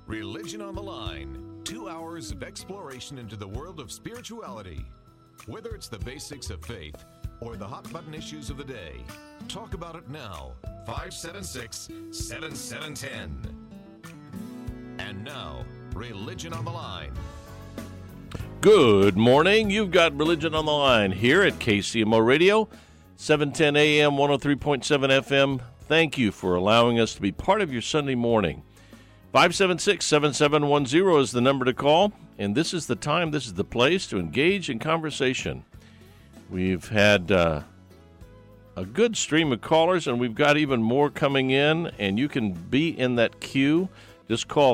Religion on the Line. 2 hours of exploration into the world of spirituality. Whether it's the basics of faith or the hot button issues of the day, talk about it now. 576-7710. And now, Religion on the Line. Good morning. You've got Religion on the Line here at KCMO Radio, 710 AM, 103.7 FM. Thank you for allowing us to be part of your Sunday morning. 576-7710 is the number to call, and this is the time, this is the place to engage in conversation. We've had a good stream of callers, and we've got even more coming in, and you can be in that queue. Just call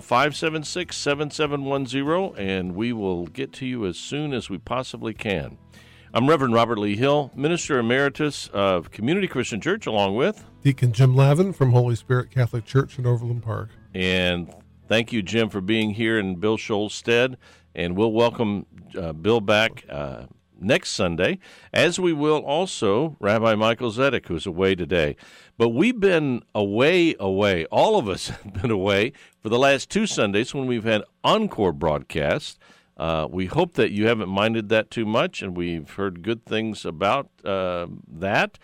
576-7710, and we will get to you as soon as we possibly can. I'm Reverend Robert Lee Hill, Minister Emeritus of Community Christian Church, along with Deacon Jim Lavin from Holy Spirit Catholic Church in Overland Park. And thank you, Jim, for being here in Bill Scholl's stead. And we'll welcome Bill back next Sunday, as we will also Rabbi Michael Zedek, who's away today. But we've been away. All of us have been away for the last 2 Sundays when we've had encore broadcasts. We hope that you haven't minded that too much, and we've heard good things about that.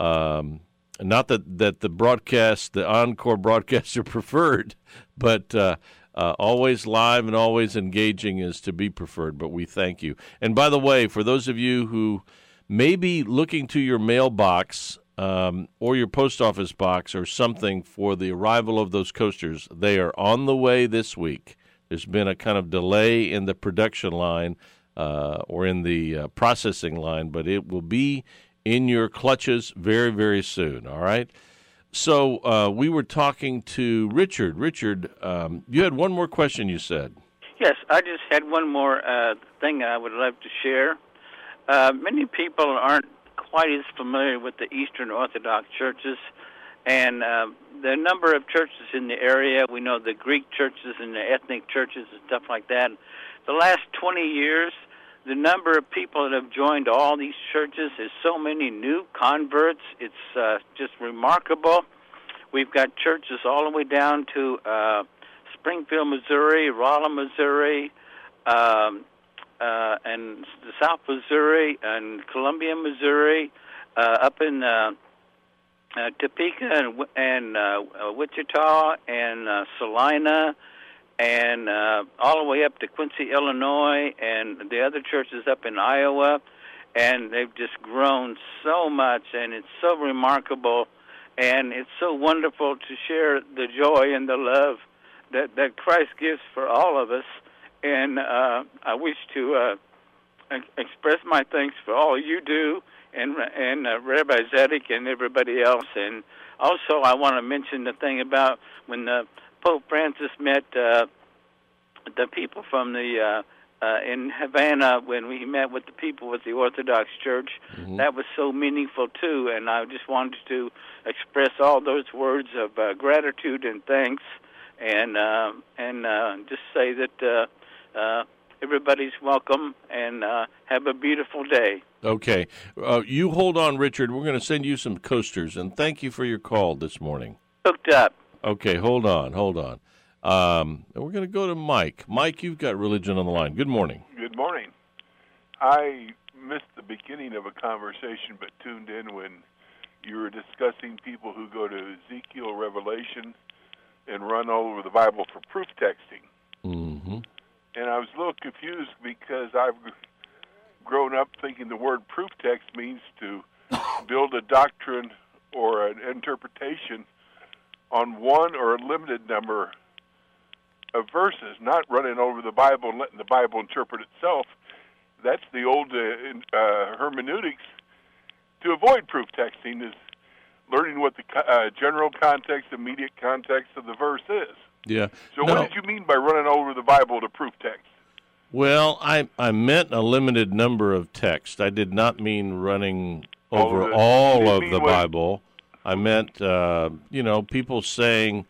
Not that the encore broadcasts are preferred, but always live and always engaging is to be preferred, but we thank you. And by the way, for those of you who may be looking to your mailbox or your post office box or something for the arrival of those coasters, they are on the way this week. There's been a kind of delay in the production line or in the processing line, but it will be in your clutches very, very soon, all right? So we were talking to Richard. Richard, you had one more question, you said. Yes, I just had one more thing I would love to share. Many people aren't quite as familiar with the Eastern Orthodox churches, and the number of churches in the area, we know the Greek churches and the ethnic churches and stuff like that. The last 20 years, the number of people that have joined all these churches is so many new converts. It's just remarkable. We've got churches all the way down to Springfield, Missouri, Rolla, Missouri, and South Missouri, and Columbia, Missouri, up in Topeka and Wichita and Salina, and all the way up to Quincy, Illinois, and the other churches up in Iowa, and they've just grown so much, and it's so remarkable, and it's so wonderful to share the joy and the love that Christ gives for all of us, and I wish to express my thanks for all you do, and Rabbi Zedek and everybody else, and also I want to mention the thing about when Pope Francis met the people from the in Havana, when we met with the people with the Orthodox Church. Mm-hmm. That was so meaningful too, and I just wanted to express all those words of gratitude and thanks, and just say that everybody's welcome, and have a beautiful day. Okay. You hold on, Richard. We're going to send you some coasters, and thank you for your call this morning. Hooked up. Okay, hold on. And we're going to go to Mike. Mike, you've got Religion on the Line. Good morning. Good morning. I missed the beginning of a conversation, but tuned in when you were discussing people who go to Ezekiel, Revelation, and run all over the Bible for proof texting. Mm-hmm. And I was a little confused because I've grown up thinking the word proof text means to build a doctrine or an interpretation on one or a limited number of verses, not running over the Bible and letting the Bible interpret itself. That's the old hermeneutics. To avoid proof texting is learning what the general context, immediate context of the verse is. Yeah. So what did you mean by running over the Bible to proof text? Well, I meant a limited number of texts. I did not mean running over all of the Bible. I meant, people saying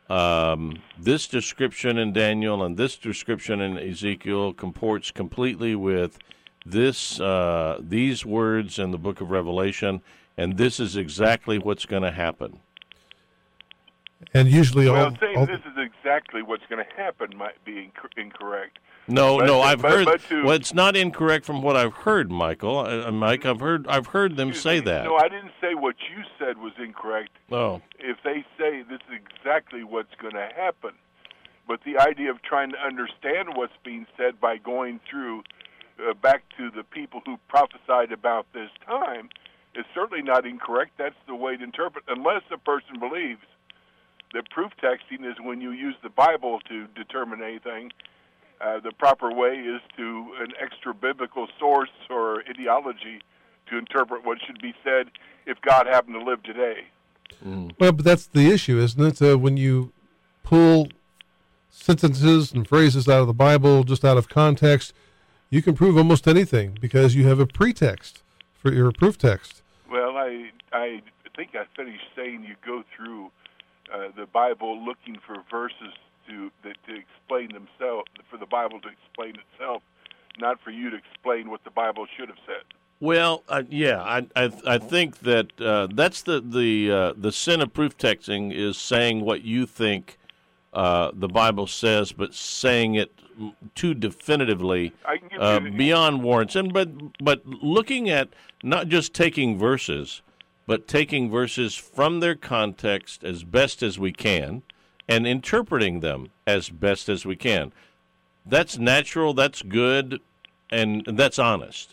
this description in Daniel and this description in Ezekiel comports completely with these words in the book of Revelation, and this is exactly what's going to happen. And usually well, saying this is exactly what's going to happen might be incorrect. No, I've heard. Well, it's not incorrect from what I've heard, Michael. Mike, I've heard them say that. No, I didn't say what you said was incorrect. Oh. If they say this is exactly what's going to happen, but the idea of trying to understand what's being said by going through back to the people who prophesied about this time is certainly not incorrect. That's the way to interpret, unless a person believes that proof texting is when you use the Bible to determine anything. The proper way is to an extra biblical source or ideology to interpret what should be said if God happened to live today. Well, but that's the issue, isn't it? When you pull sentences and phrases out of the Bible just out of context, you can prove almost anything because you have a pretext for your proof text. Well, I think I finished saying you go through the Bible looking for verses to explain themselves, for the Bible to explain itself, not for you to explain what the Bible should have said. Well, yeah, I think that that's the sin of proof texting is saying what you think the Bible says, but saying it too definitively beyond warrants. And but looking at not just taking verses, but taking verses from their context as best as we can, and interpreting them as best as we can. That's natural, that's good, and that's honest.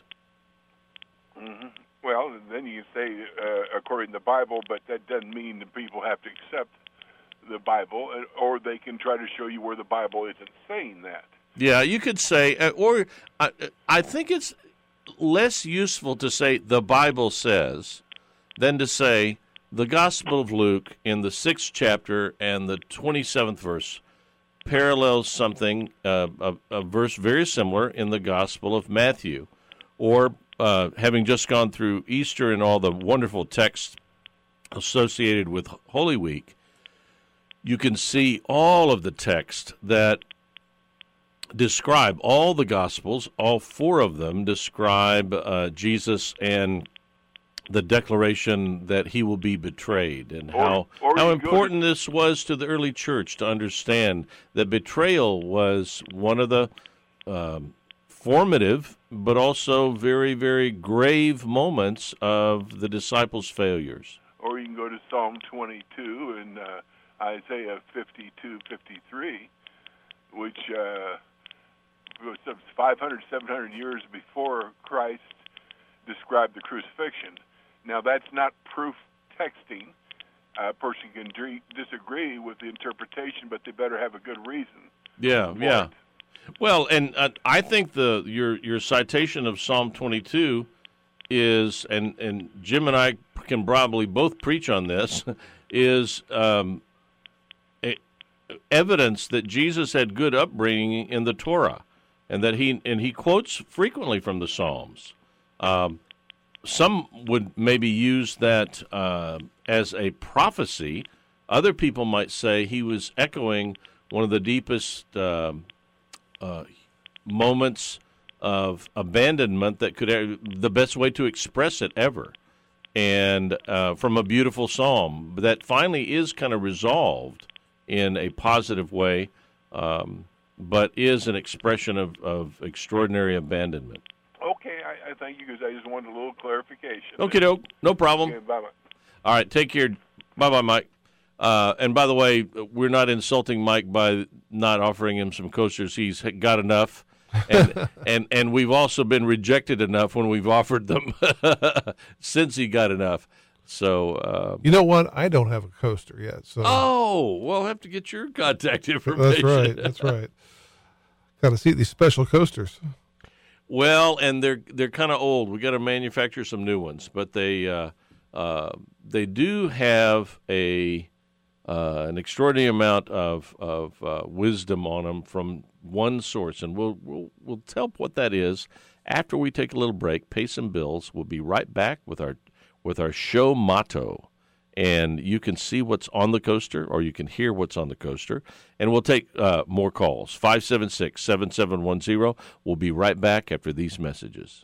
Mm-hmm. Well, then you say, according to the Bible, but that doesn't mean that people have to accept the Bible, or they can try to show you where the Bible isn't saying that. Yeah, you could say, or I think it's less useful to say the Bible says than to say the Gospel of Luke in the 6th chapter and the 27th verse parallels something, a verse very similar in the Gospel of Matthew. Or having just gone through Easter and all the wonderful texts associated with Holy Week, you can see all of the texts that describe all the Gospels, all 4 of them describe Jesus and the declaration that he will be betrayed, and how important this was to the early church to understand that betrayal was one of the formative but also very, very grave moments of the disciples' failures. Or you can go to Psalm 22 and Isaiah 52:53, which was 500, 700 years before Christ described the crucifixion. Now, that's not proof texting. A person can disagree with the interpretation, but they better have a good reason. Yeah. Well, and I think your citation of Psalm 22 is, and Jim and I can probably both preach on this, is evidence that Jesus had good upbringing in the Torah, and that he quotes frequently from the Psalms. Some would maybe use that as a prophecy. Other people might say he was echoing one of the deepest moments of abandonment that could, the best way to express it ever, and from a beautiful psalm that finally is kind of resolved in a positive way, but is an expression of extraordinary abandonment. Okay, I thank you, because I just wanted a little clarification. Okay, no problem. Okay, bye-bye. All right, take care. Bye-bye, Mike. And by the way, we're not insulting Mike by not offering him some coasters. He's got enough, and we've also been rejected enough when we've offered them since he got enough. So you know what? I don't have a coaster yet. So we'll have to get your contact information. That's right. Got to see these special coasters. Well, and they're kind of old. We got to manufacture some new ones, but they do have an extraordinary amount of wisdom on them from one source, and we'll tell what that is after we take a little break, pay some bills. We'll be right back with our show motto, and you can see what's on the coaster, or you can hear what's on the coaster, and we'll take more calls. 576-7710. We'll be right back after these messages.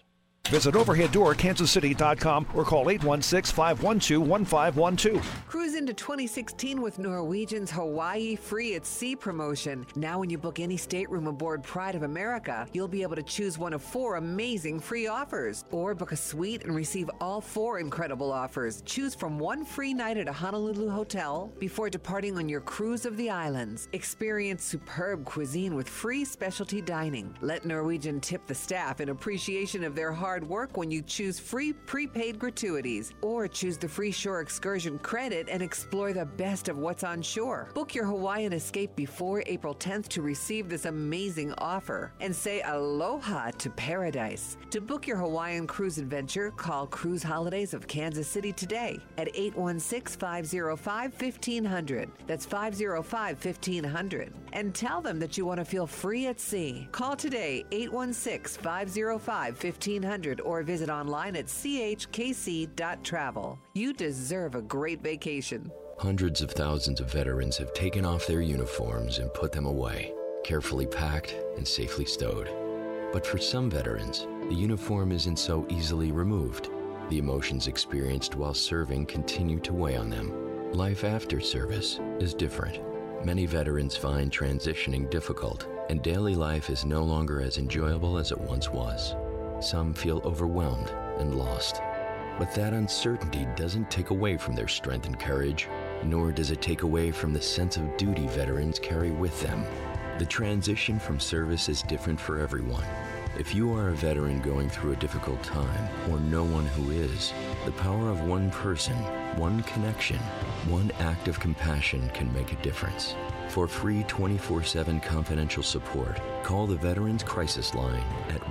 Visit overheaddoorkansascity.com or call 816-512-1512. Cruise into 2016 with Norwegian's Hawaii Free at Sea promotion. Now when you book any stateroom aboard Pride of America, you'll be able to choose one of 4 amazing free offers. Or book a suite and receive all 4 incredible offers. Choose from 1 free night at a Honolulu hotel before departing on your cruise of the islands. Experience superb cuisine with free specialty dining. Let Norwegian tip the staff in appreciation of their hard work when you choose free prepaid gratuities. Or choose the free shore excursion credit and explore the best of what's on shore. Book your Hawaiian escape before April 10th to receive this amazing offer and say aloha to paradise. To book your Hawaiian cruise adventure, call Cruise Holidays of Kansas City today at 816-505-1500. That's 505-1500. And tell them that you want to feel free at sea. Call today, 816-505-1500, or visit online at chkc.travel. You deserve a great vacation. Hundreds of thousands of veterans have taken off their uniforms and put them away, carefully packed and safely stowed. But for some veterans, the uniform isn't so easily removed. The emotions experienced while serving continue to weigh on them. Life after service is different. Many veterans find transitioning difficult, and daily life is no longer as enjoyable as it once was. Some feel overwhelmed and lost. But that uncertainty doesn't take away from their strength and courage, nor does it take away from the sense of duty veterans carry with them. The transition from service is different for everyone. If you are a veteran going through a difficult time, or know one who is, the power of one person, one connection, one act of compassion can make a difference. For free 24/7 confidential support, call the Veterans Crisis Line at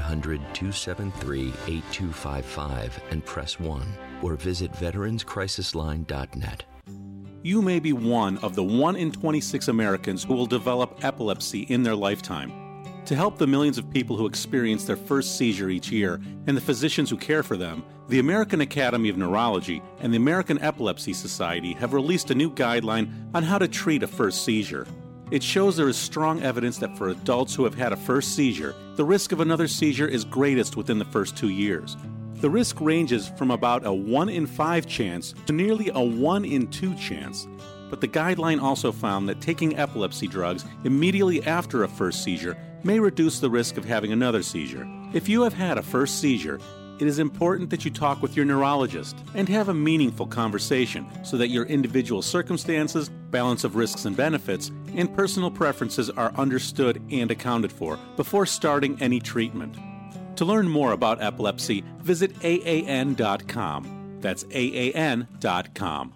1-800-273-8255 and press 1, or visit veteranscrisisline.net. You may be one of the 1 in 26 Americans who will develop epilepsy in their lifetime. To help the millions of people who experience their first seizure each year and the physicians who care for them, the American Academy of Neurology and the American Epilepsy Society have released a new guideline on how to treat a first seizure. It shows there is strong evidence that for adults who have had a first seizure, the risk of another seizure is greatest within the first 2 years. The risk ranges from about a 1 in 5 chance to nearly a 1 in 2 chance. But the guideline also found that taking epilepsy drugs immediately after a first seizure may reduce the risk of having another seizure. If you have had a first seizure, it is important that you talk with your neurologist and have a meaningful conversation so that your individual circumstances, balance of risks and benefits, and personal preferences are understood and accounted for before starting any treatment. To learn more about epilepsy, visit AAN.com. That's AAN.com.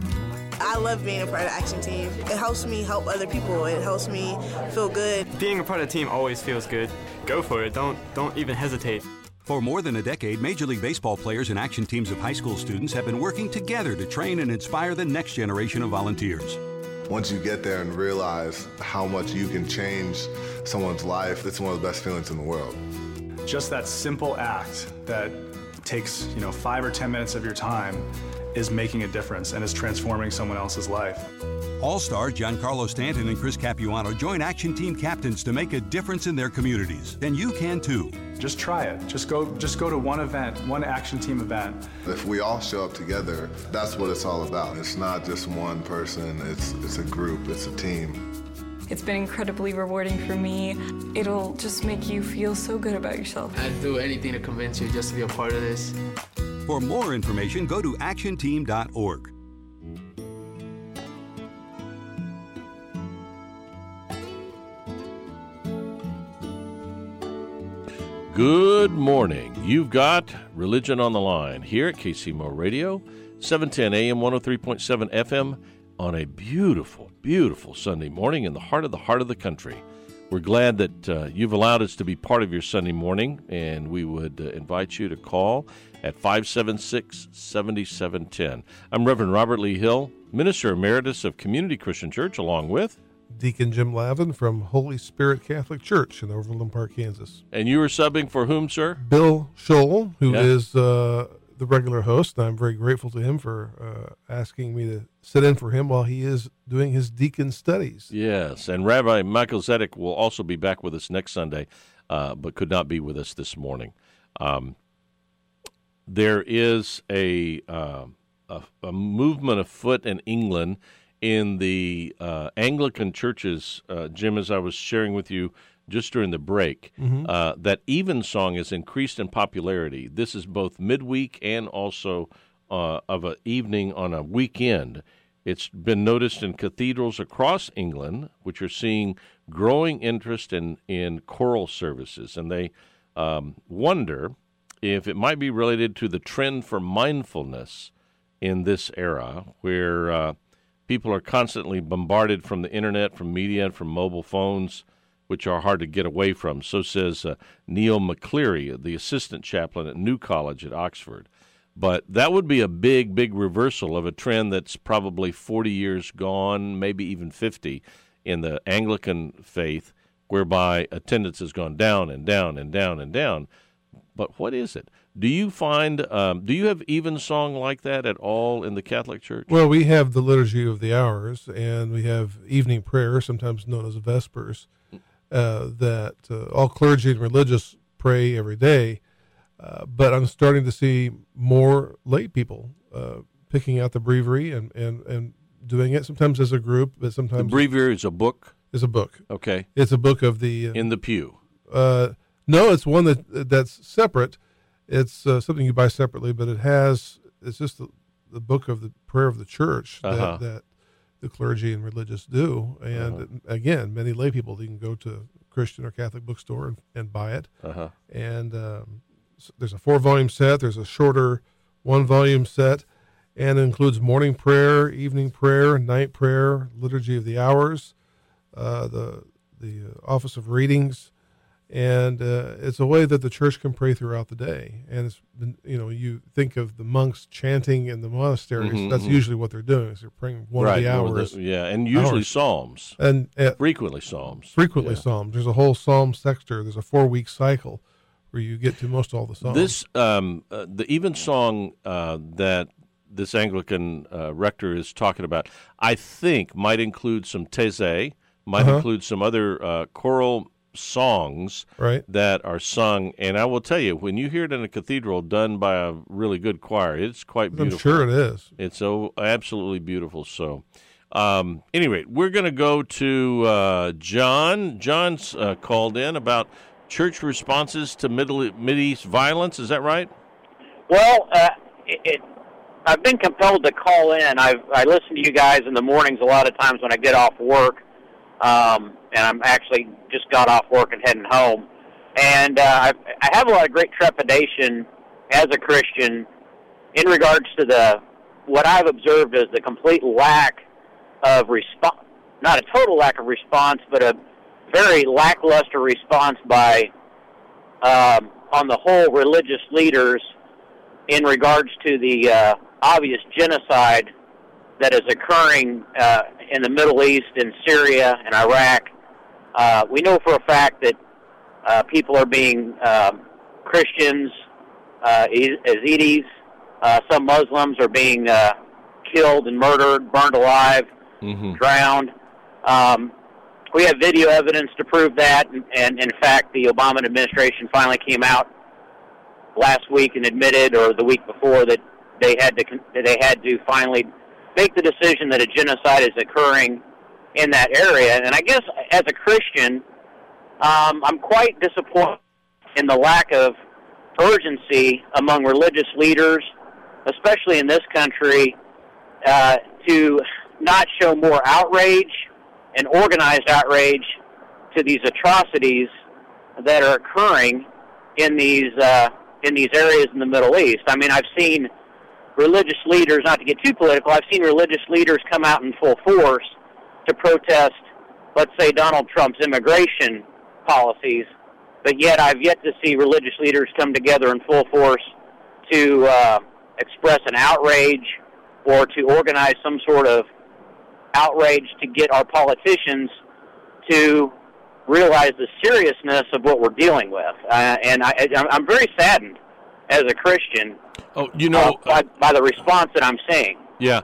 I love being a part of the Action Team. It helps me help other people. It helps me feel good. Being a part of the team always feels good. Go for it. Don't even hesitate. For more than a decade, Major League Baseball players and action teams of high school students have been working together to train and inspire the next generation of volunteers. Once you get there and realize how much you can change someone's life, it's one of the best feelings in the world. Just that simple act that takes 5 or 10 minutes of your time is making a difference and is transforming someone else's life. All-stars Giancarlo Stanton and Chris Capuano join Action Team captains to make a difference in their communities. And you can too. Just try it. Just go to one event, one Action Team event. If we all show up together, that's what it's all about. It's not just one person, it's a group, it's a team. It's been incredibly rewarding for me. It'll just make you feel so good about yourself. I'd do anything to convince you just to be a part of this. For more information, go to actionteam.org. Good morning. You've got Religion on the Line here at KCMO Radio, 710 AM, 103.7 FM on a beautiful, beautiful Sunday morning in the heart of the country. We're glad that you've allowed us to be part of your Sunday morning, and we would invite you to call at 576-7710. I'm Reverend Robert Lee Hill, Minister Emeritus of Community Christian Church, along with Deacon Jim Lavin from Holy Spirit Catholic Church in Overland Park, Kansas. And you are subbing for whom, sir? Bill Scholl, who is the regular host. I'm very grateful to him for asking me to sit in for him while he is doing his deacon studies. Yes, and Rabbi Michael Zedek will also be back with us next Sunday, but could not be with us this morning. there is a movement afoot in England in the Anglican churches, Jim, as I was sharing with you just during the break, that evensong has increased in popularity. This is both midweek and also of an evening on a weekend. It's been noticed in cathedrals across England, which are seeing growing interest in choral services, and they wonder if it might be related to the trend for mindfulness in this era, where people are constantly bombarded from the internet, from media, and from mobile phones, which are hard to get away from. So says Neil McCleary, the assistant chaplain at New College at Oxford. But that would be a big, big reversal of a trend that's probably 40 years gone, maybe even 50, in the Anglican faith, whereby attendance has gone down and down and down and down. But what is it? Do you find, do you have evensong like that at all in the Catholic Church? Well, we have the Liturgy of the Hours, and we have evening prayer, sometimes known as Vespers, that all clergy and religious pray every day. But I'm starting to see more lay people picking out the breviary and doing it, sometimes as a group, but sometimes... The breviary is a book? Is a book. Okay. It's a book of the... in the pew? No, it's one that's separate. It's something you buy separately, but it's just the book of the prayer of the church that the clergy and religious do. And again, many lay people, you can go to a Christian or Catholic bookstore and buy it. And there's a 4-volume set. There's a shorter 1-volume set, and it includes morning prayer, evening prayer, night prayer, Liturgy of the Hours, the Office of Readings, and it's a way that the church can pray throughout the day. And it's been, you think of the monks chanting in the monasteries. That's usually what they're doing. Is they're praying one of the hours. And usually psalms. And frequently psalms. Psalms. There's a whole psalm sector. There's a 4-week cycle where you get to most all the songs. This the evensong that this Anglican rector is talking about, I think, might include some Taizé, might include some other choral songs that are sung. And I will tell you, when you hear it in a cathedral done by a really good choir, it's quite beautiful. I'm sure it is. It's so absolutely beautiful. So, anyway, we're going to go to John. John's called in about church responses to Mideast violence. Is that right? Well, I've been compelled to call in. I listen to you guys in the mornings a lot of times when I get off work, and I'm actually just got off work and heading home. And I have a lot of great trepidation as a Christian in regards to what I've observed as the complete lack of response, not a total lack of response, but a very lackluster response by, on the whole, religious leaders in regards to the obvious genocide that is occurring in the Middle East, in Syria, and Iraq. We know for a fact that people are being Christians, Yazidis, some Muslims are being killed and murdered, burned alive, drowned. We have video evidence to prove that, and in fact, the Obama administration finally came out last week and admitted, or the week before, that they had to finally make the decision that a genocide is occurring in that area. And I guess as a Christian, I'm quite disappointed in the lack of urgency among religious leaders, especially in this country, to not show more outrage and organized outrage to these atrocities that are occurring in these areas in the Middle East. I mean, I've seen religious leaders, not to get too political, I've seen religious leaders come out in full force to protest, let's say, Donald Trump's immigration policies, but yet I've yet to see religious leaders come together in full force to express an outrage or to organize some sort of outrage to get our politicians to realize the seriousness of what we're dealing with. And I'm very saddened as a Christian by the response that I'm seeing. Yeah.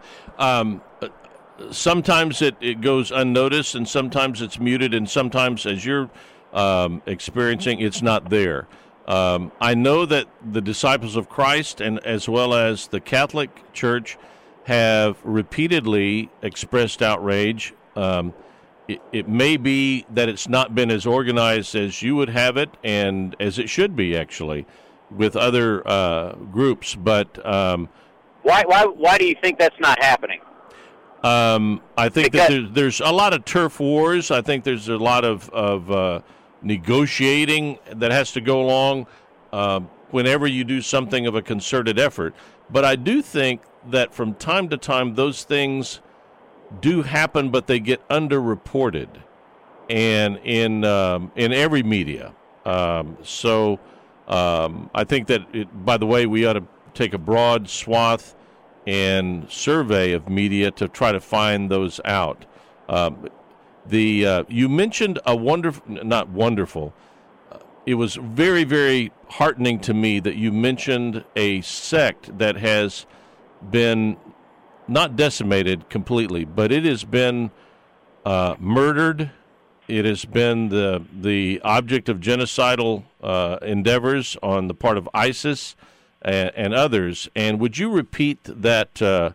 Sometimes it goes unnoticed, and sometimes it's muted, and sometimes, as you're experiencing, it's not there. I know that the Disciples of Christ and as well as the Catholic Church have repeatedly expressed outrage. It may be that it's not been as organized as you would have it, and as it should be, actually, with other groups. But why do you think that's not happening? I think that there's a lot of turf wars. I think there's a lot of negotiating that has to go along whenever you do something of a concerted effort. But I do think that from time to time those things do happen, but they get underreported, and in every media. So I think that, by the way, we ought to take a broad swath and survey of media to try to find those out. You mentioned it was very, very heartening to me that you mentioned a sect that has been not decimated completely, but it has been murdered. It has been the object of genocidal endeavors on the part of ISIS and others. And would you repeat that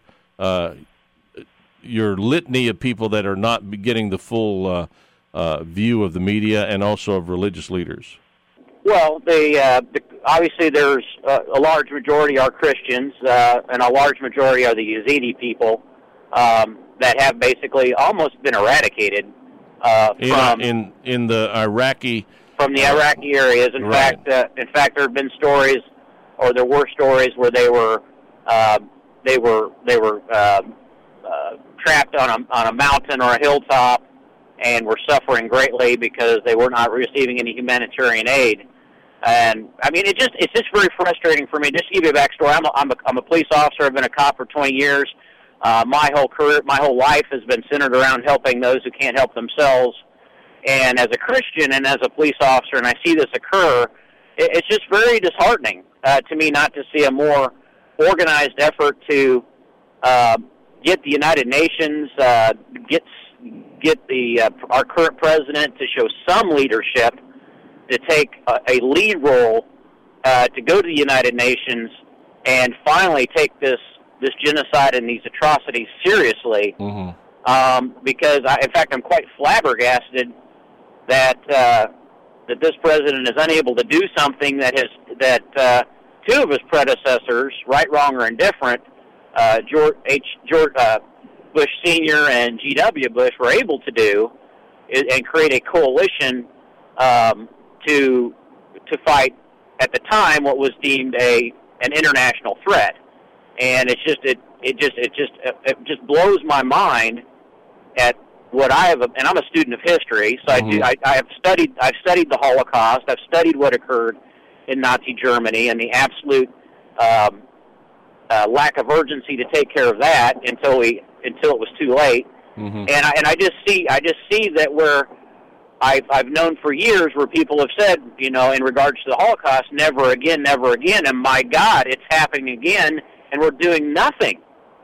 your litany of people that are not getting the full view of the media and also of religious leaders? Well, obviously there's a large majority are Christians, and a large majority are the Yazidi people that have basically almost been eradicated in the Iraqi Iraqi areas. In fact, there have been stories, or there were stories where they were trapped on a mountain or a hilltop and were suffering greatly because they were not receiving any humanitarian aid. And I mean, it's just very frustrating for me. Just to give you a backstory, I'm a police officer. I've been a cop for 20 years. My whole career, my whole life has been centered around helping those who can't help themselves. And as a Christian and as a police officer, and I see this occur, it's just very disheartening to me not to see a more organized effort to get the United Nations, get our current president to show some leadership, to take a lead role, to go to the United Nations and finally take this genocide and these atrocities seriously. Mm-hmm. Because, in fact, I'm quite flabbergasted that this president is unable to do something that two of his predecessors, right, wrong, or indifferent, George Bush Sr. and G.W. Bush, were able to do, and create a coalition to fight at the time what was deemed an international threat. And it just blows my mind at what I have, and I'm a student of history, so Mm-hmm. I've studied the Holocaust. I've studied what occurred in Nazi Germany and the absolute lack of urgency to take care of that until it was too late. Mm-hmm. And I just see that where I've known for years where people have said, in regards to the Holocaust, never again, and my God, it's happening again, and we're doing nothing.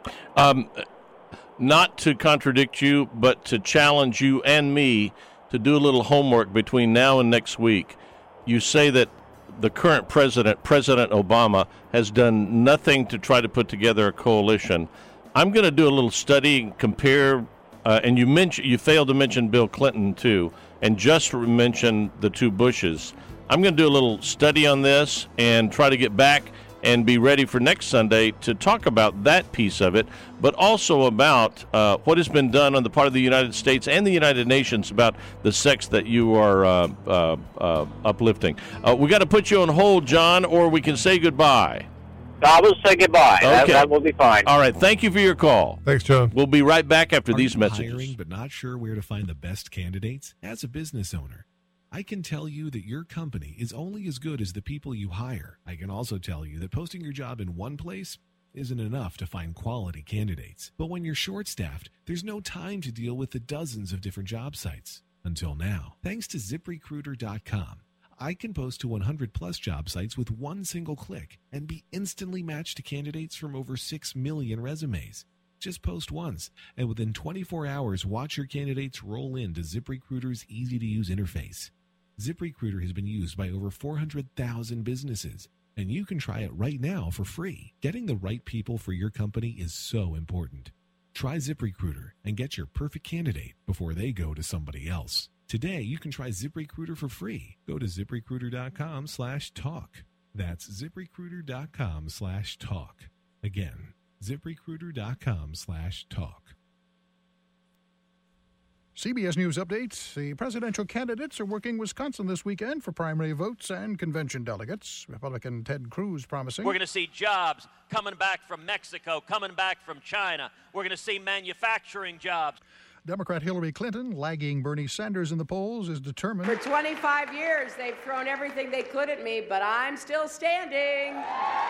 Not to contradict you, but to challenge you and me to do a little homework between now and next week. You say that the current president, President Obama, has done nothing to try to put together a coalition. I'm going to do a little study and compare, and you failed to mention Bill Clinton, too, and just mentioned the two Bushes. I'm going to do a little study on this and try to get back and be ready for next Sunday to talk about that piece of it, but also about what has been done on the part of the United States and the United Nations about the sects that you are uplifting. We got to put you on hold, John, or we can say goodbye. I will say goodbye. Okay. That will be fine. All right. Thank you for your call. Thanks, John. We'll be right back after these you messages. Hiring but not sure where to find the best candidates? As a business owner, I can tell you that your company is only as good as the people you hire. I can also tell you that posting your job in one place isn't enough to find quality candidates. But when you're short-staffed, there's no time to deal with the dozens of different job sites. Until now, thanks to ZipRecruiter.com, I can post to 100-plus job sites with one single click and be instantly matched to candidates from over 6 million resumes. Just post once, and within 24 hours, watch your candidates roll into ZipRecruiter's easy-to-use interface. ZipRecruiter has been used by over 400,000 businesses, and you can try it right now for free. Getting the right people for your company is so important. Try ZipRecruiter and get your perfect candidate before they go to somebody else. Today, you can try ZipRecruiter for free. Go to ZipRecruiter.com/talk. That's ZipRecruiter.com/talk. Again, ZipRecruiter.com/talk. CBS News updates. The presidential candidates are working Wisconsin this weekend for primary votes and convention delegates. Republican Ted Cruz promising. We're going to see jobs coming back from Mexico, coming back from China. We're going to see manufacturing jobs. Democrat Hillary Clinton, lagging Bernie Sanders in the polls, is determined. For 25 years, they've thrown everything they could at me, but I'm still standing.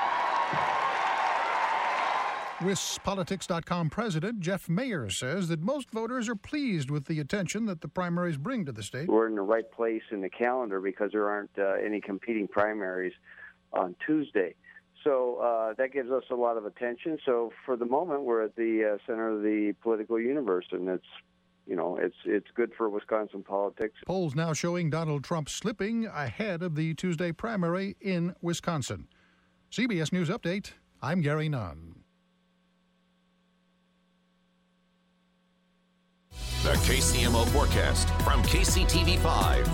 WisPolitics.com president Jeff Mayer says that most voters are pleased with the attention that the primaries bring to the state. We're in the right place in the calendar because there aren't any competing primaries on Tuesday. So that gives us a lot of attention. So for the moment, we're at the center of the political universe, and it's good for Wisconsin politics. Polls now showing Donald Trump slipping ahead of the Tuesday primary in Wisconsin. CBS News Update, I'm Gary Nunn. The KCMO forecast from KCTV5.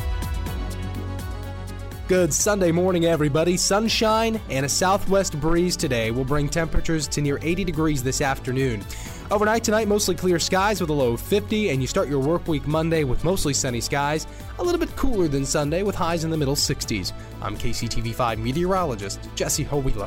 Good Sunday morning, everybody. Sunshine and a southwest breeze today will bring temperatures to near 80 degrees this afternoon. Overnight tonight, mostly clear skies with a low of 50, and you start your work week Monday with mostly sunny skies, a little bit cooler than Sunday with highs in the middle 60s. I'm KCTV5 meteorologist Jesse Howila.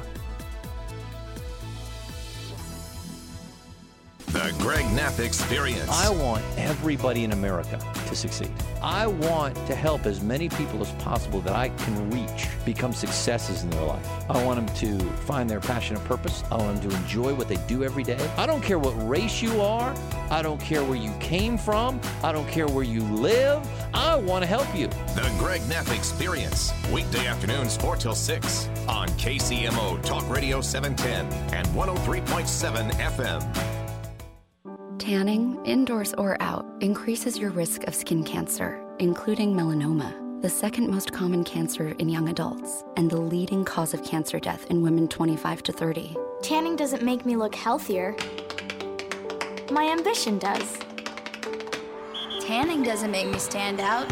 The Greg Knapp Experience. I want everybody in America to succeed. I want to help as many people as possible that I can reach become successes in their life. I want them to find their passion and purpose. I want them to enjoy what they do every day. I don't care what race you are. I don't care where you came from. I don't care where you live. I want to help you. The Greg Knapp Experience. Weekday afternoons 4 till 6 on KCMO Talk Radio 710 and 103.7 FM. Tanning, indoors or out, increases your risk of skin cancer, including melanoma, the second most common cancer in young adults, and the leading cause of cancer death in women 25 to 30. Tanning doesn't make me look healthier. My ambition does. Tanning doesn't make me stand out.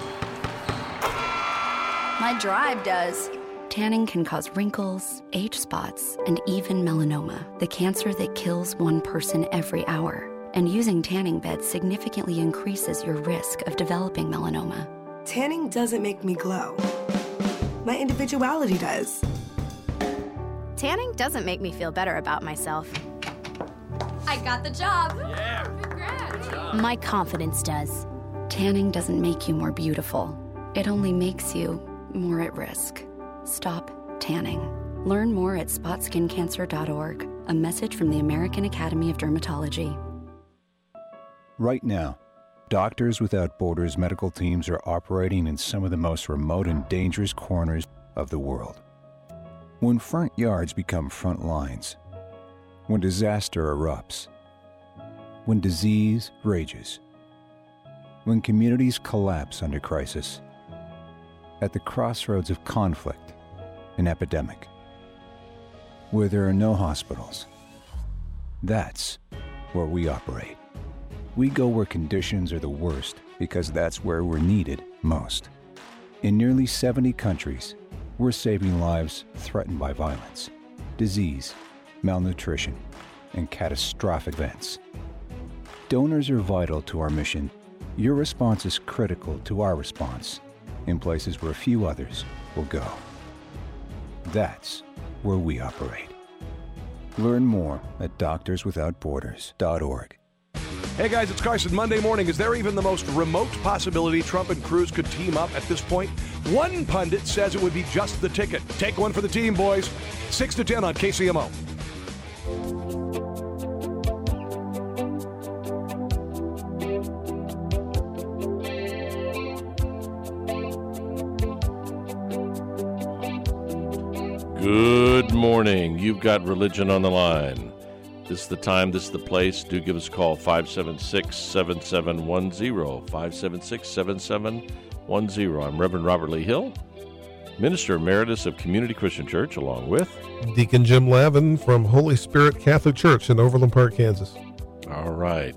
My drive does. Tanning can cause wrinkles, age spots, and even melanoma, the cancer that kills one person every hour. And using tanning beds significantly increases your risk of developing melanoma. Tanning doesn't make me glow. My individuality does. Tanning doesn't make me feel better about myself. I got the job. Yeah. Congrats. Good job. My confidence does. Tanning doesn't make you more beautiful. It only makes you more at risk. Stop tanning. Learn more at spotskincancer.org. A message from the American Academy of Dermatology. Right now, Doctors Without Borders medical teams are operating in some of the most remote and dangerous corners of the world. When front yards become front lines, when disaster erupts, when disease rages, when communities collapse under crisis, at the crossroads of conflict and epidemic, where there are no hospitals, that's where we operate. We go where conditions are the worst because that's where we're needed most. In nearly 70 countries, we're saving lives threatened by violence, disease, malnutrition, and catastrophic events. Donors are vital to our mission. Your response is critical to our response in places where few others will go. That's where we operate. Learn more at doctorswithoutborders.org. Hey guys, it's Carson. Monday morning. Is there even the most remote possibility Trump and Cruz could team up at this point? One pundit says it would be just the ticket. Take one for the team, boys. 6 to 10 on KCMO. Good morning. You've got religion on the line. This is the time, this is the place. Do give us a call, 576-7710, I'm Reverend Robert Lee Hill, Minister Emeritus of Community Christian Church, along with Deacon Jim Lavin from Holy Spirit Catholic Church in Overland Park, Kansas. All right.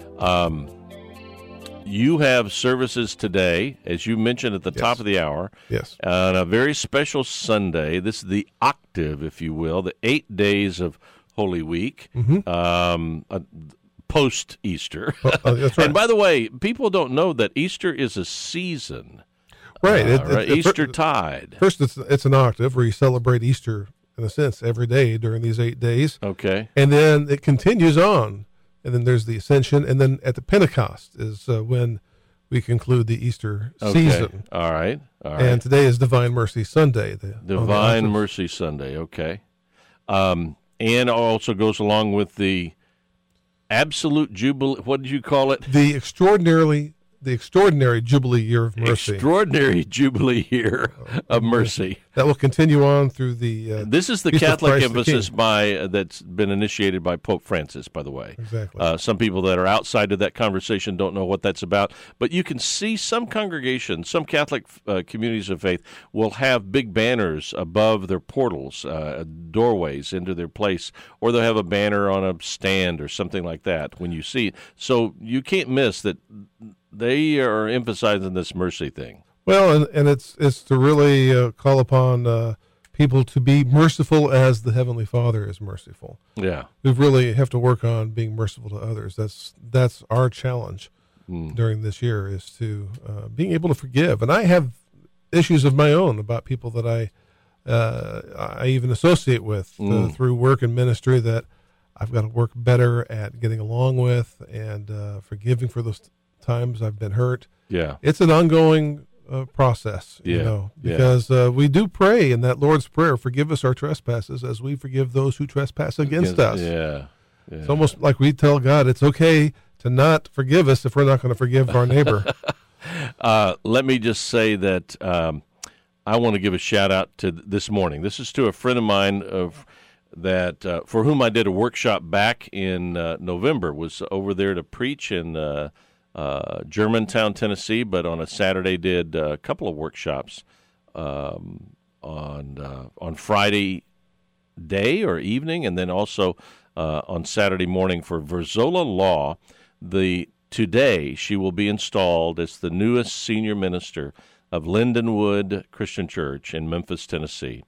You have services today, as you mentioned at the top of the hour. Yes. On a very special Sunday. This is the octave, if you will, the 8 days of Holy Week, post-Easter. That's right. And by the way, people don't know that Easter is a season. Right. Eastertide. First, it's an octave where you celebrate Easter, in a sense, every day during these 8 days. Okay. And then it continues on. And then there's the Ascension. And then at the Pentecost is when we conclude the Easter season. All right. And today is Divine Mercy Sunday. Divine Mercy Sunday. Okay. And also goes along with the Absolute Jubilee. What did you call it? The extraordinary Jubilee Year of Mercy. Extraordinary Jubilee Year of Mercy. That will continue on through the. This is the Feast of Catholic Christ emphasis the King. that's been initiated by Pope Francis, by the way. Exactly. Some people that are outside of that conversation don't know what that's about. But you can see some congregations, some Catholic communities of faith will have big banners above their portals, doorways into their place, or they'll have a banner on a stand or something like that when you see it. So you can't miss that. They are emphasizing this mercy thing. Well, and it's to really call upon people to be merciful as the Heavenly Father is merciful. Yeah, we really have to work on being merciful to others. That's our challenge during this year, is to being able to forgive. And I have issues of my own about people that I even associate with through work and ministry that I've got to work better at getting along with and forgiving for those times I've been hurt. Yeah, it's an ongoing process, because we do pray in that Lord's Prayer, forgive us our trespasses as we forgive those who trespass against us. Yeah. It's almost like we tell God it's okay to not forgive us if we're not going to forgive our neighbor. Let me just say that I want to give a shout out to this morning. This is to a friend of mine for whom I did a workshop back in November, was over there to preach in Germantown, Tennessee, but on a Saturday did a couple of workshops on Friday day or evening, and then also on Saturday morning for Verzola Law. Today she will be installed as the newest senior minister of Lindenwood Christian Church in Memphis, Tennessee.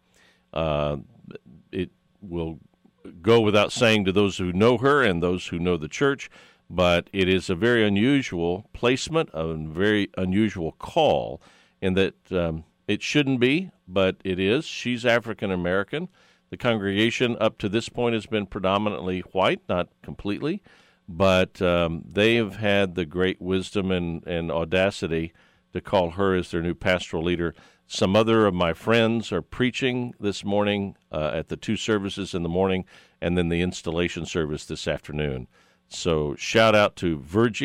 It will go without saying to those who know her and those who know the church, but it is a very unusual placement, a very unusual call, in that it shouldn't be, but it is. She's African American. The congregation up to this point has been predominantly white, not completely, but they have had the great wisdom and audacity to call her as their new pastoral leader. Some other of my friends are preaching this morning at the 2 services in the morning, and then the installation service this afternoon. So shout out to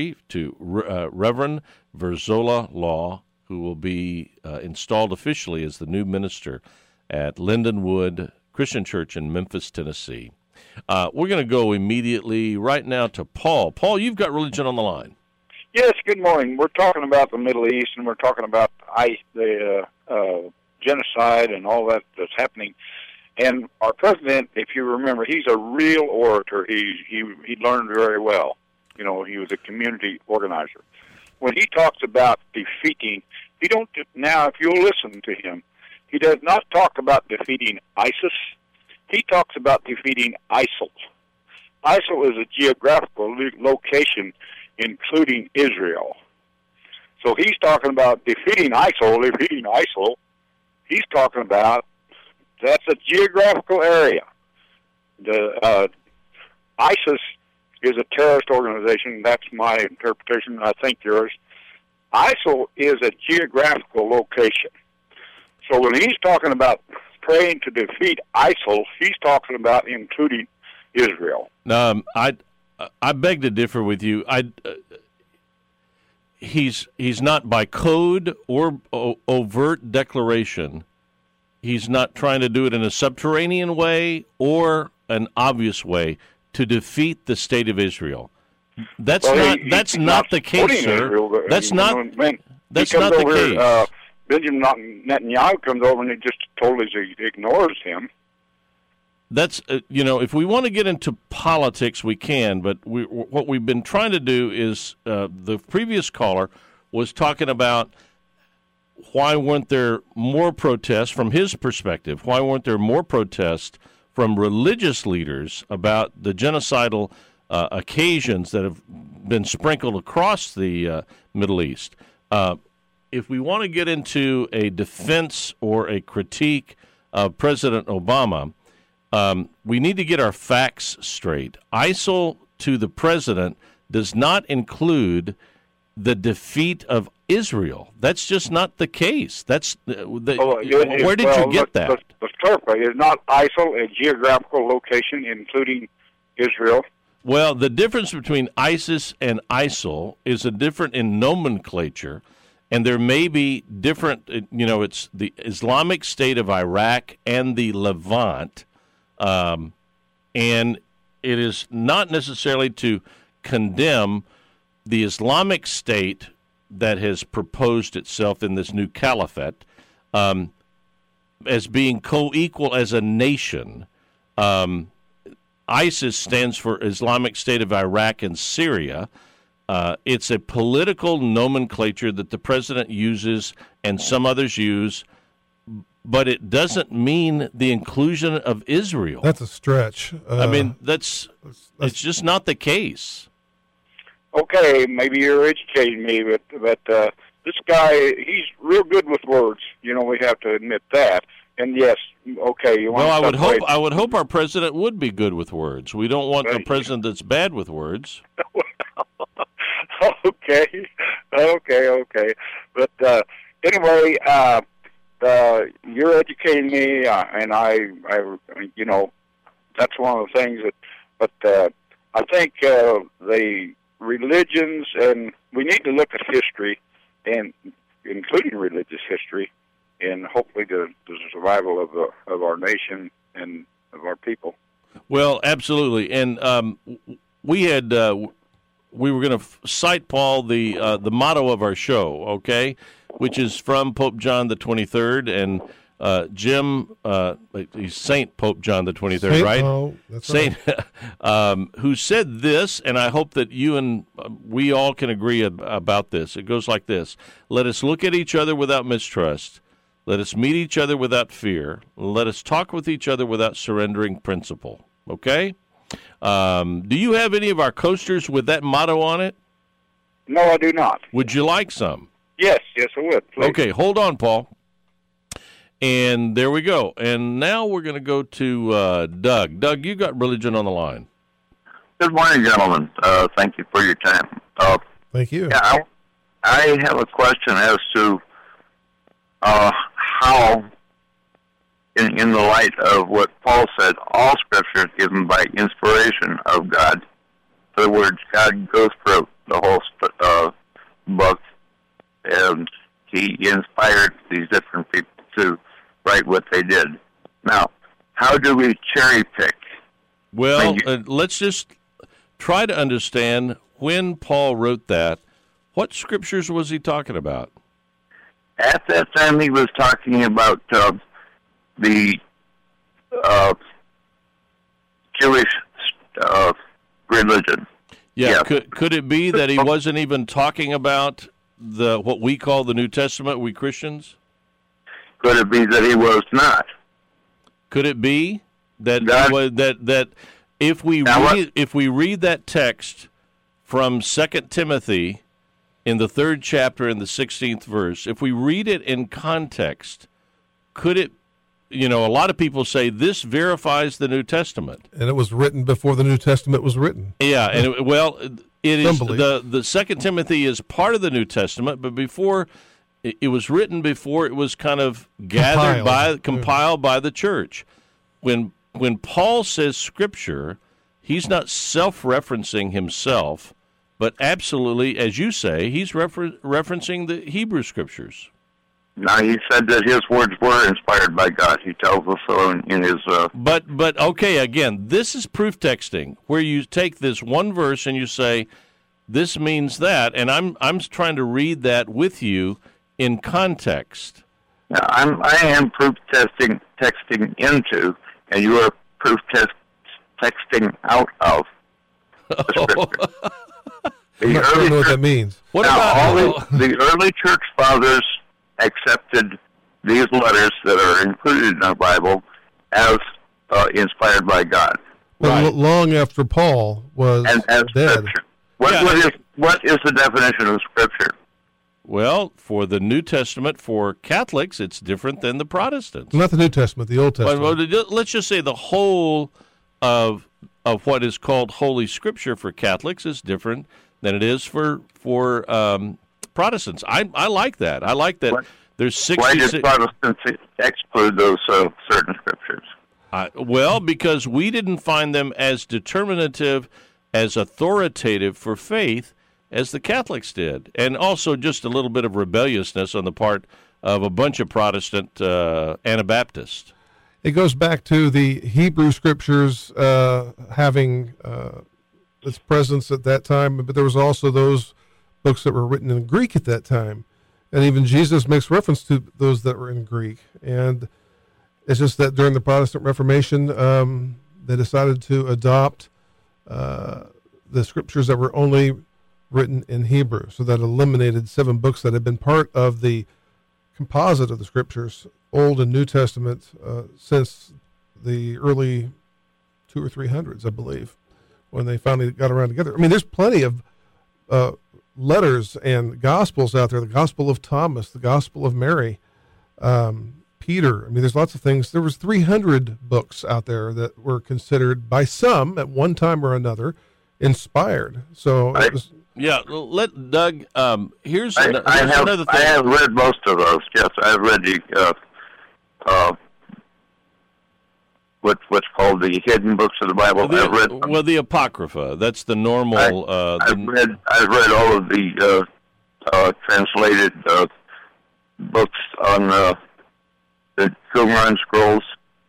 Reverend Verzola Law, who will be installed officially as the new minister at Lindenwood Christian Church in Memphis, Tennessee. We're going to go immediately right now to Paul. Paul, you've got religion on the line. Yes, good morning. We're talking about the Middle East, and we're talking about the genocide and all that's happening. And our president, if you remember, he's a real orator. He learned very well. He was a community organizer. When he talks about defeating, now if you'll listen to him, he does not talk about defeating ISIS. He talks about defeating ISIL. ISIL is a geographical location including Israel. So he's talking about defeating ISIL. He's talking about that's a geographical area. The ISIS is a terrorist organization. That's my interpretation. I think yours. ISIL is a geographical location. So when he's talking about praying to defeat ISIL, he's talking about including Israel. I beg to differ with you. He's not by code or overt declaration. He's not trying to do it in a subterranean way or an obvious way to defeat the state of Israel. That's not the case, sir. That's not the case. Benjamin Netanyahu comes over and he just totally ignores him. That's if we want to get into politics, we can. But what we've been trying to do is the previous caller was talking about why weren't there more protests from his perspective? Why weren't there more protests from religious leaders about the genocidal occasions that have been sprinkled across the Middle East? If we want to get into a defense or a critique of President Obama, we need to get our facts straight. ISIL to the president does not include the defeat of Israel. That's just not the case. That's where did you get that? Let's clarify. Is not ISIL a geographical location including Israel? Well, the difference between ISIS and ISIL is a different in nomenclature, and there may be different. It's the Islamic State of Iraq and the Levant, and it is not necessarily to condemn the Islamic State that has proposed itself in this new caliphate as being co-equal as a nation. ISIS stands for Islamic State of Iraq and Syria. It's a political nomenclature that the president uses and some others use, but it doesn't mean the inclusion of Israel. That's a stretch. It's just not the case. Okay, maybe you're educating me, but this guy, he's real good with words. We have to admit that. And yes, okay. I would hope our president would be good with words. We don't want a president that's bad with words. Okay. But anyway, you're educating me, and I that's one of the things that. But I think the religions, and we need to look at history, and including religious history, and hopefully the survival of our nation and of our people. Well, absolutely, and we had we were going to cite, Paul, the motto of our show, okay, which is from Pope John the 23rd, and Jim, he's Saint Pope John the 23rd, right? Oh, that's Saint, right. Who said this, and I hope that you and we all can agree about this. It goes like this: let us look at each other without mistrust. Let us meet each other without fear. Let us talk with each other without surrendering principle. Okay? Do you have any of our coasters with that motto on it? No, I do not. Would you like some? Yes, I would. Please. Okay, hold on, Paul. And there we go. And now we're going to go to Doug. Doug, you got religion on the line. Good morning, gentlemen. Thank you for your time. Thank you. Yeah, I have a question as to how, in the light of what Paul said, all Scripture is given by inspiration of God. In other words, God goes through the whole book, and He inspired these different people to write what they did. Now, how do we cherry pick? Well, let's just try to understand when Paul wrote that. What scriptures was he talking about? At that time, he was talking about the Jewish religion. Yeah. Could it be that he wasn't even talking about what we call the New Testament, we Christians? Could it be that he was not? Could it be that that if we read that text from 2 Timothy in the 3rd chapter in the 16th verse, if we read it in context, could it? A lot of people say this verifies the New Testament, and it was written before the New Testament was written. Yeah, and it is the 2 Timothy is part of the New Testament, but before. It was written before it was kind of compiled by the church. When Paul says Scripture, he's not self-referencing himself, but absolutely, as you say, he's referencing the Hebrew Scriptures. Now, he said that his words were inspired by God. He tells us so in his... But okay, again, this is proof texting, where you take this one verse and you say, this means that, and I'm trying to read that with you in context. Now, I am proof texting into, and you are proof texting out of the Scripture. I don't know what that means. What about the early church fathers accepted these letters that are included in the Bible as inspired by God. But long after Paul was as dead. Scripture. What is the definition of Scripture? Well, for the New Testament, for Catholics, it's different than the Protestants. Not the New Testament, the Old Testament. Well, let's just say the whole of what is called Holy Scripture for Catholics is different than it is for Protestants. I like that. I like that. There's 66. Why did Protestants exclude those certain scriptures? Well, because we didn't find them as determinative, as authoritative for faith as the Catholics did. And also just a little bit of rebelliousness on the part of a bunch of Protestant Anabaptists. It goes back to the Hebrew Scriptures having its presence at that time, but there was also those books that were written in Greek at that time. And even Jesus makes reference to those that were in Greek. And it's just that during the Protestant Reformation, they decided to adopt the scriptures that were only written in Hebrew. So that eliminated 7 books that had been part of the composite of the scriptures, Old and New Testament, since the early 200s or 300s, I believe, when they finally got around together. I mean, there's plenty of letters and gospels out there, the Gospel of Thomas, the Gospel of Mary, Peter. I mean, there's lots of things. There was 300 books out there that were considered by some at one time or another inspired. So it was... Yeah, let Doug. Here's I another thing. I have read most of those. Yes, I've read the what's called the hidden books of the Bible. I've read them. Well, the Apocrypha. That's the normal. I've read all of the translated books on the Qumran scrolls.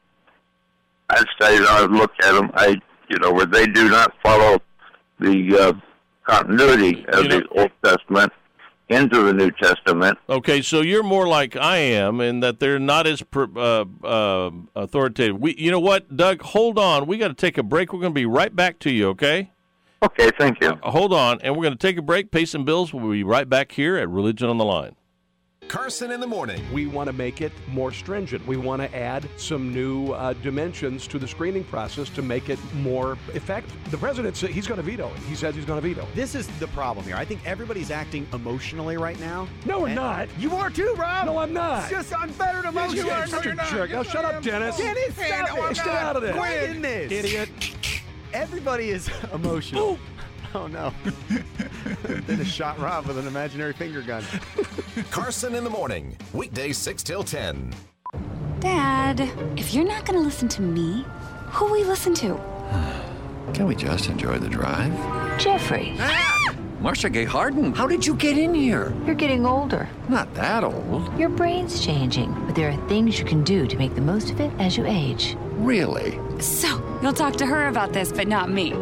I've studied. I've looked at them. Where they do not follow the continuity of the Old Testament into the New Testament. Okay, so you're more like I am in that they're not as authoritative. You know what, Doug? Hold on. We got to take a break. We're going to be right back to you, okay? Okay, thank you. Hold on, and we're going to take a break, pay some bills. We'll be right back here at Religion on the Line. Carson in the morning. We want to make it more stringent. We want to add some new dimensions to the screening process to make it more effective. The president said he's going to veto it. He says he's going to veto. This is the problem here. I think everybody's acting emotionally right now. No, we're not. You are too, Rob. No, I'm not. It's just unfettered emotion. You're such a jerk. Now shut up, Dennis. Dennis, stop it. Stay out of this. Quit in this. Idiot. Everybody is emotional. Ooh. Oh, no. Dennis shot Rob with an imaginary finger gun. Carson in the morning, weekdays 6 till 10. Dad, if you're not going to listen to me, who will we listen to? Can we just enjoy the drive? Jeffrey. Marcia Gay Harden, how did you get in here? You're getting older. Not that old. Your brain's changing, but there are things you can do to make the most of it as you age. Really? So, you'll talk to her about this, but not me.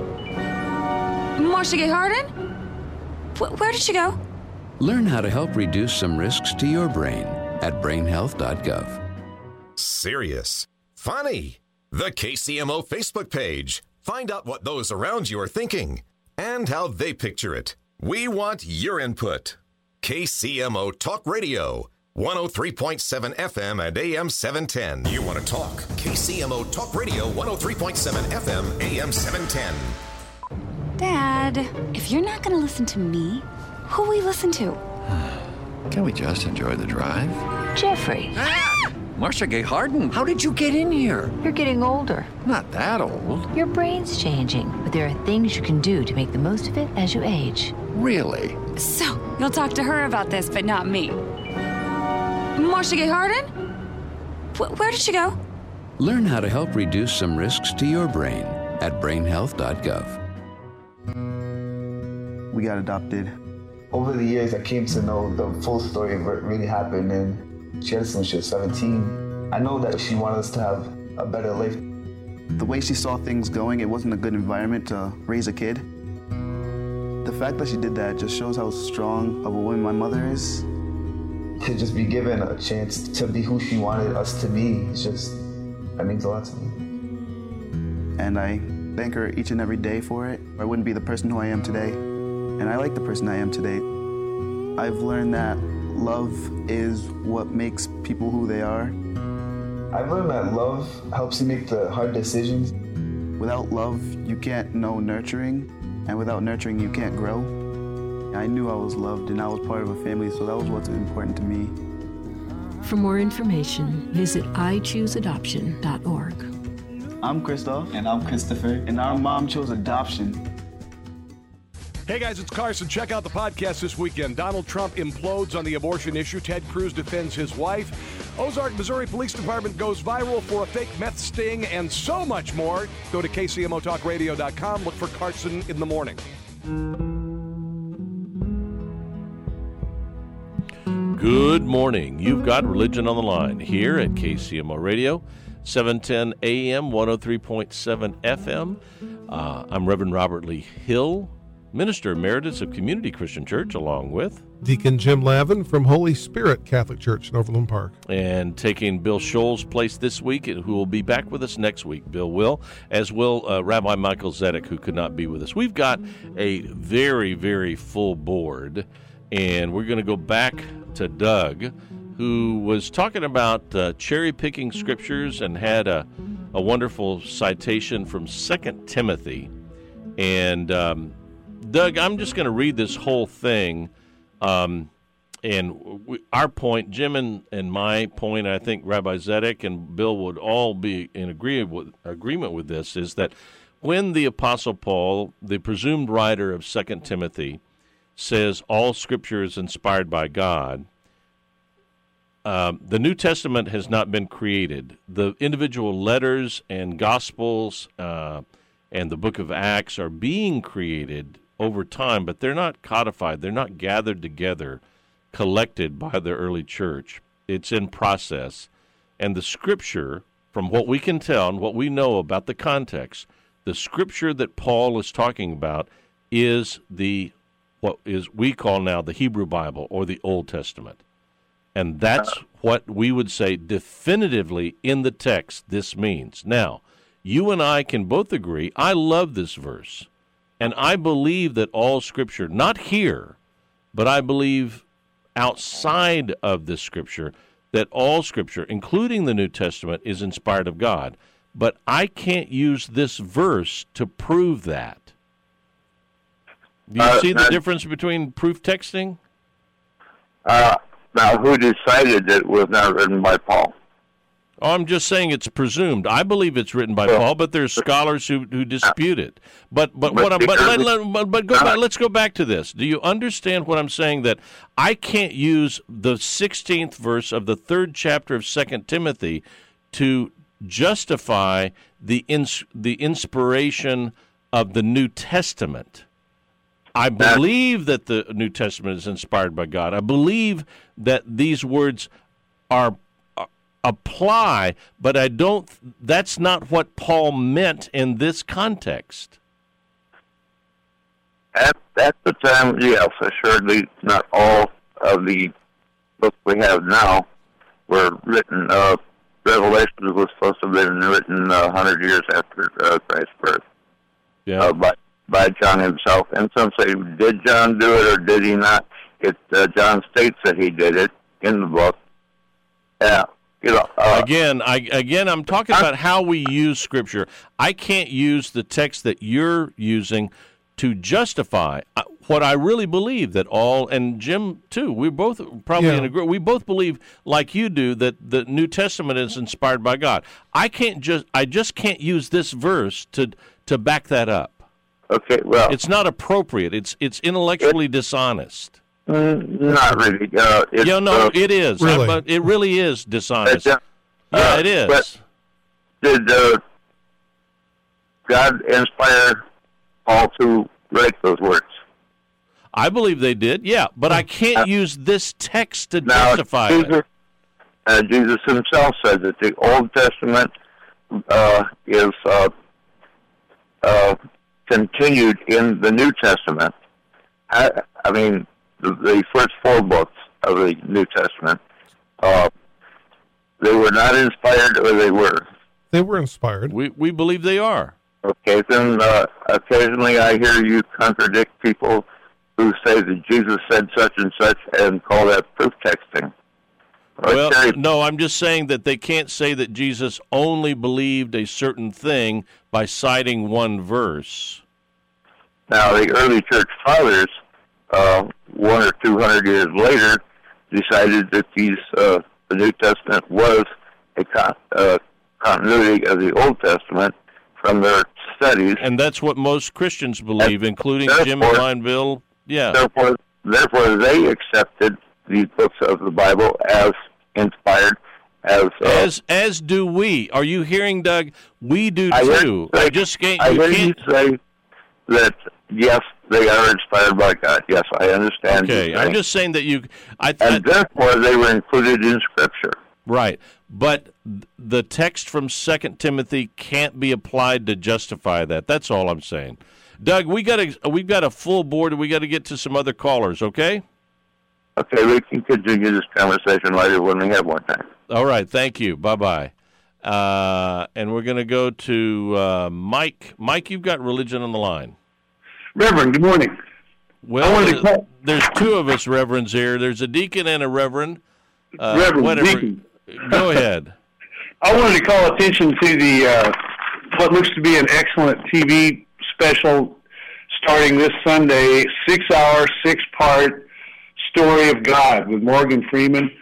Marcia Gay Harden? Where did she go? Learn how to help reduce some risks to your brain at brainhealth.gov. Serious. Funny. The KCMO Facebook page. Find out what those around you are thinking and how they picture it. We want your input. KCMO Talk Radio. 103.7 FM and AM 710. You want to talk? KCMO Talk Radio 103.7 FM, AM 710. Dad, if you're not going to listen to me, who will we listen to? Can we just enjoy the drive? Jeffrey. Marcia Gay Harden, how did you get in here? You're getting older. Not that old. Your brain's changing, but there are things you can do to make the most of it as you age. Really? So, you'll talk to her about this, but not me. Marcia Gay Harden? Where did she go? Learn how to help reduce some risks to your brain at brainhealth.gov. We got adopted. Over the years, I came to know the full story of what really happened, and she had us when she was 17. I know that she wanted us to have a better life. The way she saw things going, it wasn't a good environment to raise a kid. The fact that she did that just shows how strong of a woman my mother is. To just be given a chance to be who she wanted us to be, that means a lot to me. And I thank her each and every day for it. I wouldn't be the person who I am today, and I like the person I am today. I've learned that love is what makes people who they are. I've learned that love helps you make the hard decisions. Without love, you can't know nurturing, and without nurturing, you can't grow. I knew I was loved and I was part of a family, so that was what's important to me. For more information, visit ichooseadoption.org. I'm Christoph. And I'm Christopher. And our mom chose adoption. Hey guys, it's Carson. Check out the podcast this weekend. Donald Trump implodes on the abortion issue. Ted Cruz defends his wife. Ozark, Missouri Police Department goes viral for a fake meth sting, and so much more. Go to KCMOTalkRadio.com. Look for Carson in the Morning. Good morning. You've got Religion on the Line here at KCMO Radio, 710 AM, 103.7 FM. I'm Reverend Robert Lee Hill, Minister Emeritus of Community Christian Church, along with Deacon Jim Lavin from Holy Spirit Catholic Church in Overland Park. And taking Bill Scholl's place this week, who will be back with us next week. Bill will, as will Rabbi Michael Zedek, who could not be with us. We've got a very, very full board, and we're going to go back to Doug, who was talking about cherry-picking scriptures and had a wonderful citation from 2 Timothy. And Doug, I'm just going to read this whole thing. Our point, Jim and my point, I think Rabbi Zedek and Bill would all be in agreement with this, is that when the Apostle Paul, the presumed writer of 2 Timothy, says all Scripture is inspired by God, the New Testament has not been created. The individual letters and Gospels and the book of Acts are being created over time, but they're not codified. They're not gathered together, collected by the early church. It's in process. And the Scripture, from what we can tell and what we know about the context, the Scripture that Paul is talking about is what we call now the Hebrew Bible or the Old Testament. And that's what we would say definitively in the text this means. Now, you and I can both agree, I love this verse, and I believe that all Scripture, not here, but I believe outside of this Scripture, that all Scripture, including the New Testament, is inspired of God. But I can't use this verse to prove that. Do you see the difference between proof texting? Now, who decided that it was not written by Paul? Oh, I'm just saying it's presumed. I believe it's written by Paul, but there's scholars who dispute it. But let's go back to this. Do you understand what I'm saying? That I can't use the 16th verse of the 3rd chapter of 2 Timothy to justify the inspiration of the New Testament. I believe that the New Testament is inspired by God. I believe that these words apply, but I don't. That's not what Paul meant in this context. At the time, yes, assuredly, not all of the books we have now were written. Revelation was supposed to have been written 100 years after Christ's birth. Yeah. By John himself. And some say, did John do it or did he not? John states that he did it in the book. Yeah. Again, I'm talking about how we use Scripture. I can't use the text that you're using to justify what I really believe that all, and Jim too, we both probably in agreement. We both believe, like you do, that the New Testament is inspired by God. I just can't use this verse to back that up. Okay, well, it's not appropriate. It's intellectually dishonest. Not really. It is. Really? It really is dishonest. It is. But did God inspire Paul to write those words? I believe they did, yeah, but I can't use this text to justify it. Jesus himself said that the Old Testament is continued in the New Testament. I mean, the first 4 books of the New Testament, they were not inspired, or they were? They were inspired. We believe they are. Okay, then occasionally I hear you contradict people who say that Jesus said such and such and call that proof texting. Well, no, I'm just saying that they can't say that Jesus only believed a certain thing by citing one verse. Now, the early church fathers, 100 or 200 years later, decided that the New Testament was a continuity of the Old Testament from their studies. And that's what most Christians believe, including Jim Lineville. Yeah. Therefore, they accepted these books of the Bible as inspired, as do we. Are you hearing, Doug? We do too. I heard you say that yes, they are inspired by God. Yes, I understand. Okay, I'm just saying that and therefore they were included in Scripture. Right, but the text from 2 Timothy can't be applied to justify that. That's all I'm saying. Doug, we've got a full board, and we got to get to some other callers. Okay. Okay, we can continue this conversation later when we have more time. All right, thank you. Bye-bye. And we're going to go to Mike. Mike, you've got religion on the line. Reverend, good morning. Well, there's 2 of us reverends here. There's a deacon and a reverend. Deacon. Go ahead. I wanted to call attention to the what looks to be an excellent TV special starting this Sunday, 6-hour, 6-part Story of God with Morgan Freeman.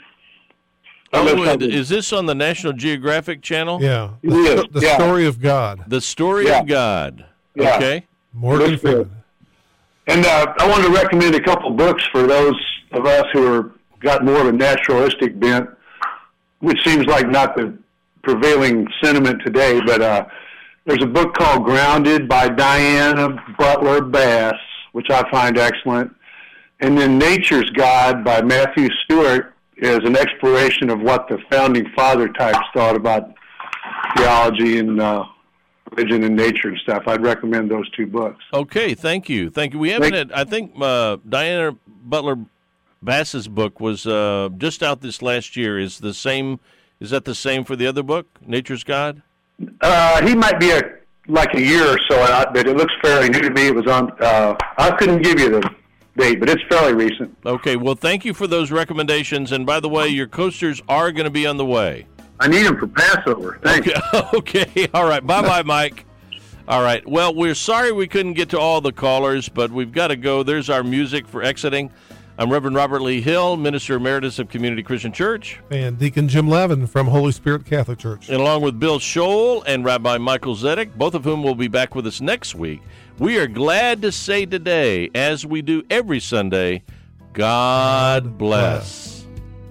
Is this on the National Geographic Channel? Yeah. The Story of God. The Story of God. Yeah. Okay. Morgan Freeman. And I wanted to recommend a couple books for those of us who got more of a naturalistic bent, which seems like not the prevailing sentiment today, but there's a book called Grounded by Diana Butler Bass, which I find excellent. And then Nature's God by Matthew Stewart is an exploration of what the founding father types thought about theology and religion and nature and stuff. I'd recommend those 2 books. Okay, thank you. We haven't had, I think Diana Butler Bass's book was just out this last year. Is that the same for the other book, Nature's God? He might be like a year or so out, but it looks fairly new to me. It was on, I couldn't give you the date, but it's fairly recent. Okay, well, thank you for those recommendations. And by the way, your coasters are going to be on the way. I need them for Passover. Thanks. Okay. All right. Bye-bye, Mike. All right. Well, we're sorry we couldn't get to all the callers, but we've got to go. There's our music for exiting. I'm Reverend Robert Lee Hill, Minister Emeritus of Community Christian Church. And Deacon Jim Lavin from Holy Spirit Catholic Church. And along with Bill Scholl and Rabbi Michael Zedek, both of whom will be back with us next week, we are glad to say today, as we do every Sunday, God bless.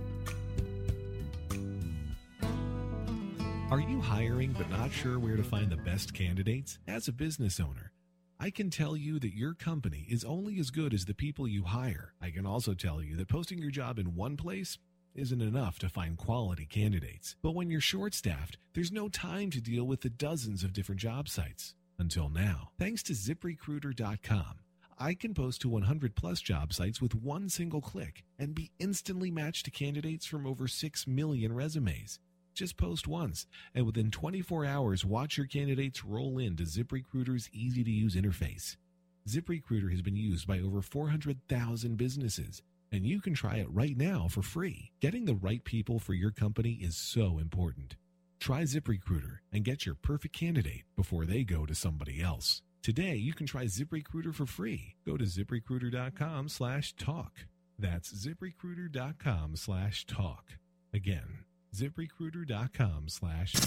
Are you hiring but not sure where to find the best candidates? As a business owner, I can tell you that your company is only as good as the people you hire. I can also tell you that posting your job in one place isn't enough to find quality candidates. But when you're short-staffed, there's no time to deal with the dozens of different job sites. Until now, thanks to ZipRecruiter.com, I can post to 100-plus job sites with one single click and be instantly matched to candidates from over 6 million resumes. Just post once, and within 24 hours, watch your candidates roll into ZipRecruiter's easy-to-use interface. ZipRecruiter has been used by over 400,000 businesses, and you can try it right now for free. Getting the right people for your company is so important. Try ZipRecruiter and get your perfect candidate before they go to somebody else. Today, you can try ZipRecruiter for free. Go to ZipRecruiter.com/talk. That's ZipRecruiter.com/talk. Again, ZipRecruiter.com/talk.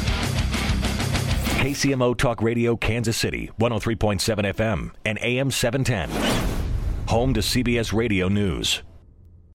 KCMO Talk Radio Kansas City, 103.7 FM and AM 710. Home to CBS Radio News.